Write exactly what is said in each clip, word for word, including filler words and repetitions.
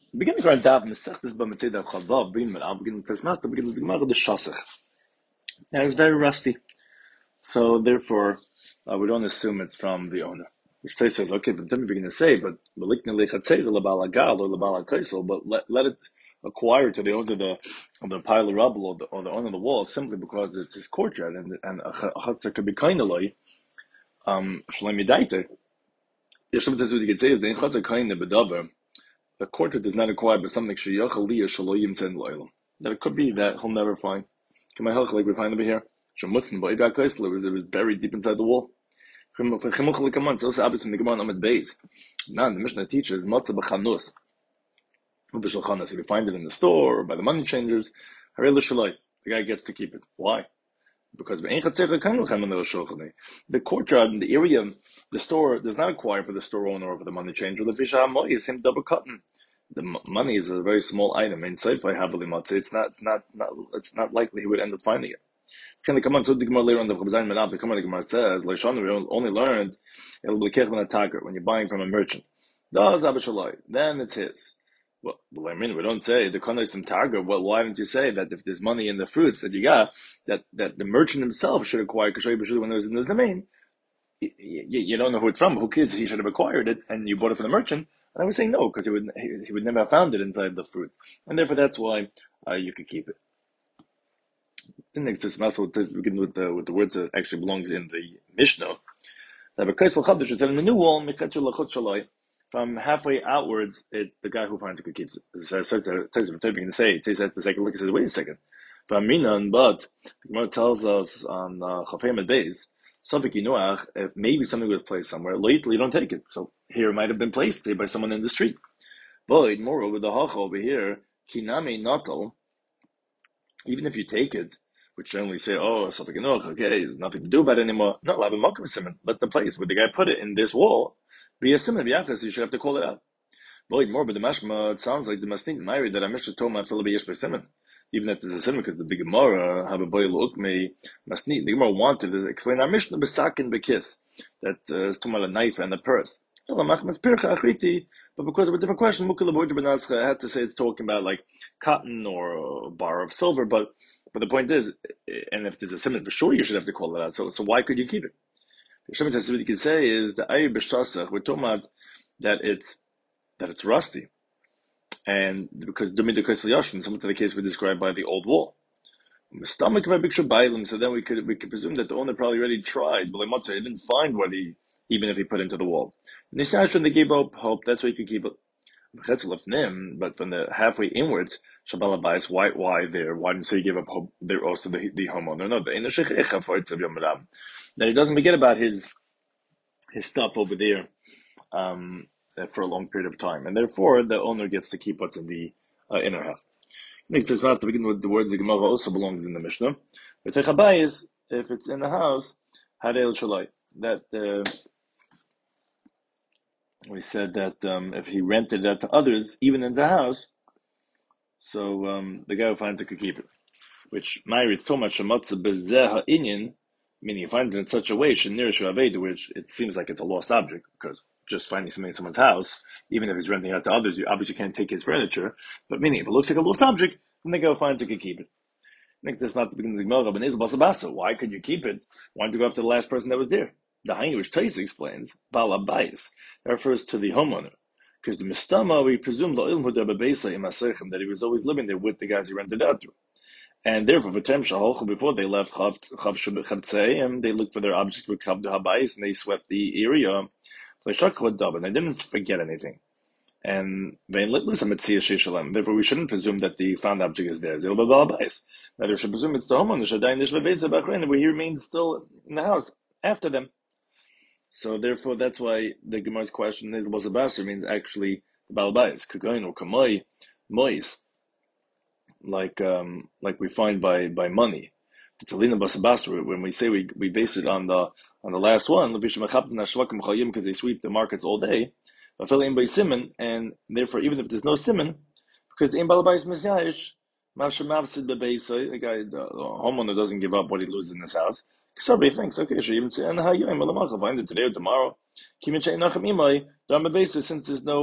Beginning right Dav Mesechtes B'Mitzvah Chavav Bin Me'al beginning to Master beginning the Gemara the Shasach. And it's very rusty, so therefore uh, we don't assume it's from the owner. Which Tais says, okay, but then we're going to say, but Malikna Lechatzeir LeBalagal or LeBalakaisel, but let let it acquire to the owner of the of the pile of rubble or the, or the owner of the wall simply because it's his courtyard and and a chatzar could be kind of like um Shlemi Daiter. Yeshem Tezu you could say is the chatzar kind of bedaver. The courtyard is not acquired by something that it could be that he'll never find. Like we find over here. It was, it was buried deep inside the wall. Now the Mishnah teaches if you find it in the store or by the money changers, the guy gets to keep it. Why? Because the courtyard in the area, the store does not acquire for the store owner or for the money changer. The is him double cutting. The money is a very small item. In Seifai Havali Matzah, it's not, it's not, not, it's not likely he would end up finding it. Can they come on? So the Gemara later on the Chazayin Menab, the Gemara says, Leishon, we only learned when you're buying from a merchant. Then it's his. Well, well, I mean, we don't say the Kanaisim Targa. Well, why don't you say that if there's money in the fruits that you got, that, that the merchant himself should acquire Kashay B'Shul when there was in the domain? You, you, you don't know who it's from. Who cares? He should have acquired it, and you bought it from the merchant. And I was saying no, because he would he, he would never have found it inside the fruit, and therefore that's why uh, you could keep it. The next is also begin with the with the words that actually belongs in the Mishnah. In the new wall, from halfway outwards, it, the guy who finds it could keep it. So says to say, takes at the second look and says, wait a second. But the Gemara tells us on Chafayim uh, Beis, if maybe something was placed somewhere, lately you don't take it. So here it might have been placed by someone in the street. But moreover, the Hacha over here, Kiname Natal, even if you take it, which generally say, oh, something okay, there's nothing to do about it anymore. No, I'll have a Mokum Simon. Let the place where the guy put it in this wall be a Simon B'Yachas, you should have to call it out. But more, but the Mashma, it sounds like the Masnit Mairi that I Mishnah told my Philip Yesh by Simon. Even if there's a sin, because the Gemara have a boy look me masnit. The Gemara wanted to explain our Mishnah besakin bekis that uh, is talking about a knife and a purse. But because of a different question, I had to say it's talking about like cotton or a bar of silver. But but the point is, and if there's a sin, for sure you should have to call it out. So so why could you keep it? What you can say is the ayir b'shasach. We're talking about that it's that it's rusty. And because Dumid the Kaisel Yashin, similar to the case we described by the old wall. So then we could we could presume that the owner probably already tried, but he didn't find what he, even if he put into the wall. Nisashon they gave up hope, that's why you could keep it. But from the halfway inwards, Shabbat Bayis, why why there? Why didn't say give up hope there also the the homeowner? No, the Then he doesn't forget about his his stuff over there. Um for a long period of time, and therefore the owner gets to keep what's in the uh, inner half. Next is to begin with the words the Gemara also belongs in the Mishnah. But is if it's in the house, Harel Shalai. That uh, we said that um, if he rented that to others, even in the house, so um, the guy who finds it could keep it. Which Meiri so much Shamatza Bezeha Inyan, meaning he finds it in such a way, Shanir Shuaved, which it seems like it's a lost object, because just finding something in someone's house, even if he's renting it out to others, you obviously can't take his furniture. But meaning, if it looks like a lost object, then the guy finds it could keep it. Next, this not the beginning of the Gemara. Why could you keep it? Why don't you go after the last person that was there? The Hainu, which Tais explains, Bala Bayis, that refers to the homeowner. Because the Mistama, we presume the Ilm that he was always living there with the guys he rented out to. And therefore, before they left and they looked for their objects with Kabdu Habayis and they swept the area. They didn't forget anything. And therefore we shouldn't presume that the found object is theirs. Rather, we should presume it's the homeowner, where he remains still in the house after them. So therefore that's why the Gemara's question is Basabasar means actually the Balabais, Kugain or Kamoi, Mois, like um like we find by by money. The Talina Basabasar, when we say we we base it on the On the last one, because they sweep the markets all day, and therefore, even if there's no simon, because the imbalabais misyayish, the guy, the homeowner doesn't give up what he loses in his house. Somebody thinks, okay, she even say, and how you find it today or tomorrow. Since there's no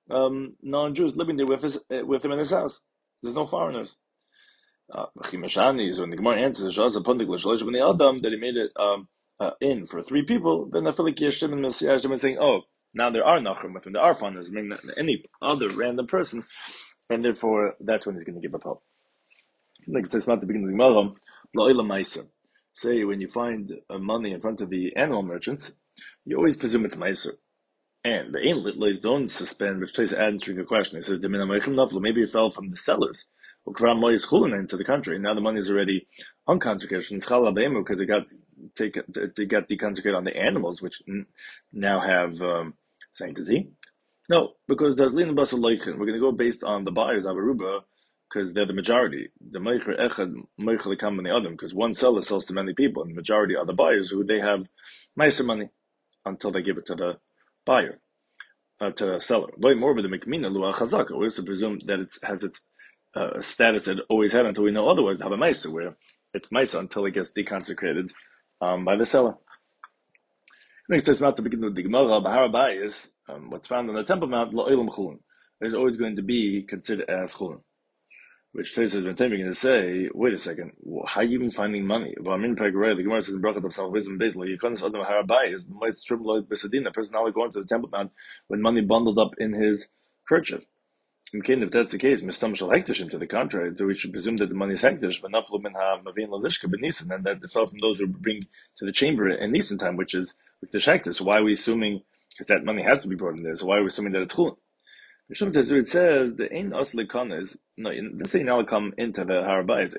um, non-Jews living there with his, uh, with him in his house. There's no foreigners. Uh, Chimashani is when the Gemara answers Shas Apundik L'Shalish when the Adam that he made it um, uh, in for three people. Then I feel like Yeshim and Messiah is saying, oh, now there are Nachrim with him. There are foreigners, meaning any other random person, and therefore that's when he's going to give up help. Like it says at the beginning of the Gemara, La'ila Meiser. Say when you find uh, money in front of the animal merchants, you always presume it's Meiser. And the Ein Litlays don't suspend, which tries to add answering a question. It says, maybe it fell from the sellers. Into the country. Now the money is already unconsecrated. Because it got take it got deconsecrated on the animals, which now have um, sanctity. No, because there's lin basal leichen. We're going to go based on the buyers of Aruba, because they're the majority. The meicher echad meicher come in the other, because one seller sells to many people, and the majority are the buyers who they have nicer money until they give it to the buyer, uh, to the seller. Way more with the mikmina luah chazaka. We also presume that it has its uh, status it always had until we know otherwise. Have a meiser where it's meiser until it gets deconsecrated um, by the seller. Next, it's about to begin with the Gemara. Bahar is um, what's found on the Temple Mount. Lo'ilam chulun is always going to be considered as chulun. Which Tosfos has been going to say, wait a second, how are you even finding money? Well, I'm in Pegorei, the Gemara says in Brachat of Salach Wisdom, basically, you can't Adam Harabai is the most triple Besadina, a person now going to the Temple Mount with money bundled up in his kerchief. And if that's the case, Mistam shall hektish to the contrary, so we should presume that the money is hektish, but not min ha mavin lalishka b'nisan, and that it's all from those who bring to the chamber in Nisan time, which is with the hektish. So why are we assuming, because that money has to be brought in there, so why are we assuming that it's chulun? It says the ein asli is no. This say now come into the harabayis.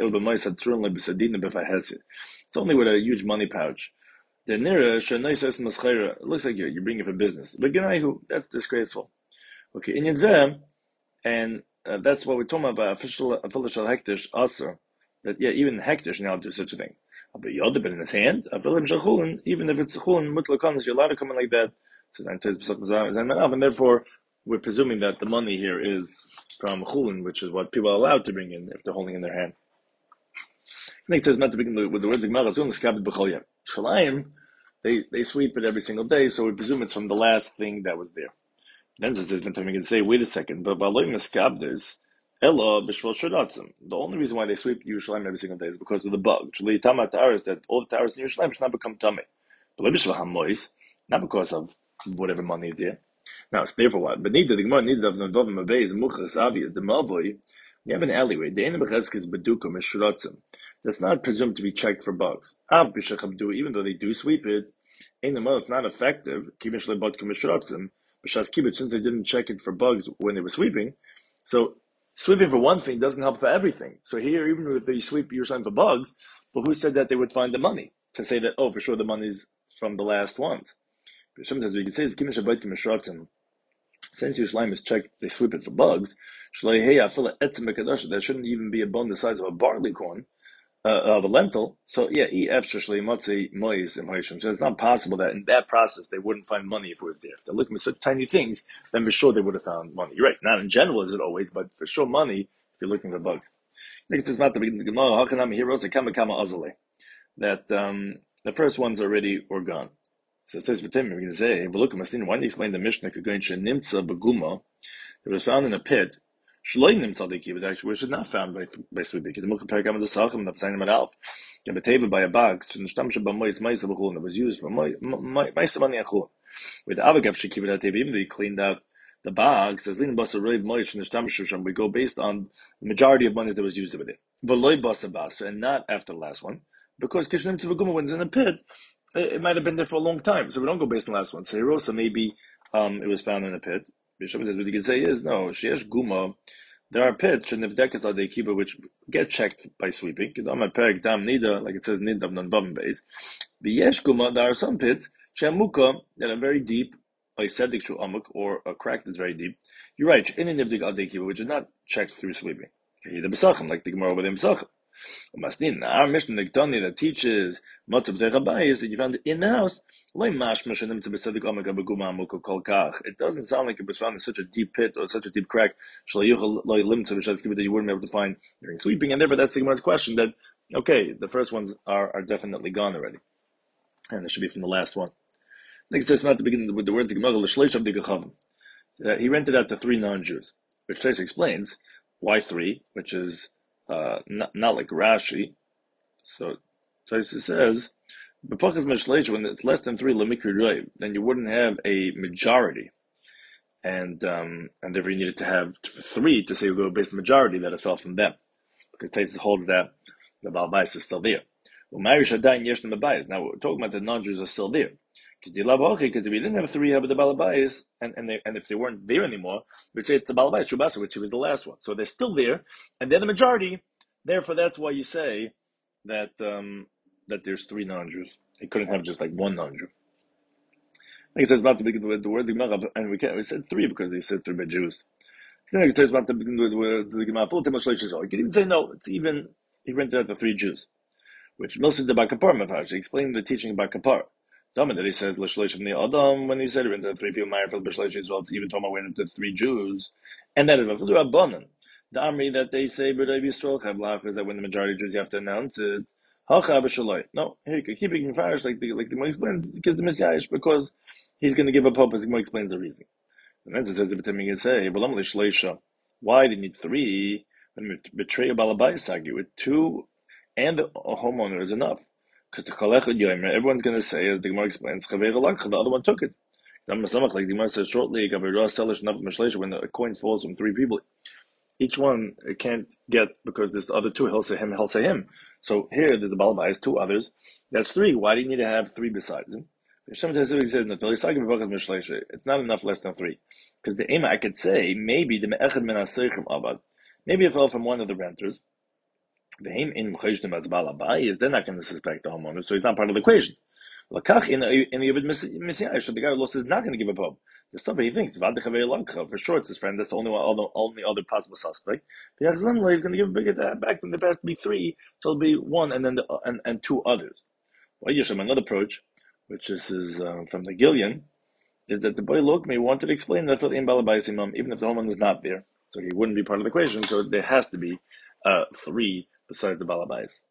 It's only with a huge money pouch. The nira shenaises maschera. It looks like you're you're bringing it for business. But who? That's disgraceful. Okay, in Yedzeh, and uh, that's what we're talking about. Official official hektish aser. That yeah, even hektish now do such a thing. But yodeb in his hand. Even if it's chulin mutlakonis, you're allowed to come in like that. So and therefore, we're presuming that the money here is from chulin, which is what people are allowed to bring in if they're holding in their hand. Next says not to begin with the words Shalayim, they they sweep it every single day, so we presume it's from the last thing that was there. Then says we can say, wait a second, but this Ella b'shvil shadatzim. The only reason why they sweep Yerushalayim every single day is because of the bug. That all the towers in Yerushalayim should not become tummy. But not because of whatever money is there. Now, it's therefore what? But neither the Gemara, neither of Nodovim Abay is Muchas obvious. The Malvoy, you have an alleyway. The Eina Becheskes Bedukum is Shuratzim. That's not presumed to be checked for bugs. Av B'Shechabdu, even though they do sweep it, Eina Mal, it's not effective. Kivin Shle Bodkum is Shuratzim. B'Shas Kibbutz, since they didn't check it for bugs when they were sweeping. So, sweeping for one thing doesn't help for everything. So here, even if they sweep Yerushalayim for bugs, but who said that they would find the money? To say that, oh, for sure the money's from the last ones. Sometimes we can say is Kim Shabbat Kim Shratzim. Since Yerushalayim is checked, they sweep it for bugs. That shouldn't even be a bone the size of a barley corn, uh, of a lentil. So yeah, so it's not possible that in that process they wouldn't find money if it was there. If they're looking for such tiny things, then for sure they would have found money. You're right. Not in general is it always, but for sure money if you're looking for bugs. Next is not the beginning of the Gemara. Heroes that um, the first ones already were gone. So it says, we can say, why do you explain the Mishnah, it was found in a pit, actually, which is not found by, by sweeping. It by a box, that was used for money and chulun. With Avagav even though he cleaned out the box, as we go based on the majority of money that was used with it. And not after the last one, because when it's in a pit, it might have been there for a long time, so we don't go based on the last one. So so maybe um, it was found in a pit. Bishop says what you can say is no. Sheesh guma, there are pits and nivdekas adekiba which get checked by sweeping. Like it says nidam non bavim base. The yesh guma, there are some pits shemuka that are very deep, like sedik shu amuk or a crack that's very deep. You're right. In nivdik adekiba which is not checked through sweeping. The besachim like the Gemara over the besachim. Our Mishnah that teaches is that you found it in the house. It doesn't sound like it was found in such a deep pit or such a deep crack that you wouldn't be able to find during sweeping. And therefore, that's the Gemara's question that, okay, the first ones are, are definitely gone already. And it should be from the last one. Next, it's not to begin with the words of Gemara. Uh, he rented out to three non-Jews, which Tais explains why three, which is uh, not, not like Rashi. So Tais says, when it's less than three, then you wouldn't have a majority. And um, and therefore you needed to have three to say you go based majority that it fell from them. Because Tais holds that the Baal Bais is still there. Well, Marish Adain Yesh Bais. Now we're talking about the non-Jews are still there. Because the Lavachi, because if we didn't have three have the Baal Bais, and and, they, and if they weren't there anymore, we'd say it's the Baal Bais Shubasa, which was the last one. So they're still there, and they're the majority. Therefore, that's why you say that um, that there's three non-Jews. He couldn't have just like one non-Jew. Like it says about the begin with the word and we can't. We said three because he said three by Jews. It says about the begin with the Gemara full time. You can even say no. It's even he rented out the three Jews, which mostly the Bakapar Mafash. He explained the teaching about Kapar. That he says l'shleish from the Adam when he said he rented out three people. Meyer for the b'shleish as well. It's even talking about went into three Jews, and that if the Rabbanan, the Amri that they say B'Rav Yisrael Chavlach is that when the majority of Jews you have to announce it. No, here you could keep it in farish like the like the Gemara explains because the Messiah because he's going to give up hope as the Gemara explains the reason. And then it says the B'Tamim can say, why do you need three? When you betray a balabais with two and a homeowner is enough. Because the Chalech Yomer, everyone's going to say, as the Gemara explains, the other one took it. Like the Gemara says shortly, when the coin falls from three people, each one can't get because there's the other two. He'll say him, he'll say him. So here there's the balabais, two others. That's three. Why do you need to have three besides him? It's not enough less than three. Because the Ema, I could say, maybe the Me'echad min HaSeichim Abad, maybe it fell from one of the renters. The Heim in Mechayshtim as Balabais is they're not going to suspect the homeowner, so he's not part of the equation. Lakach in in the Yavad Messiah, the guy who lost is not going to give up hope. There's somebody he thinks, for sure it's his friend, that's the only one, only, only other possible suspect. He's going to give it back, then there has to be three, so it'll be one and then the, and, and two others. Well, Yeshem, another approach, which is, is um, from the Gillian, is that the boy Lokmi wanted to explain that in Balabais Imam, even if the homeowner is not there, so he wouldn't be part of the equation, so there has to be uh, three besides the Balabais.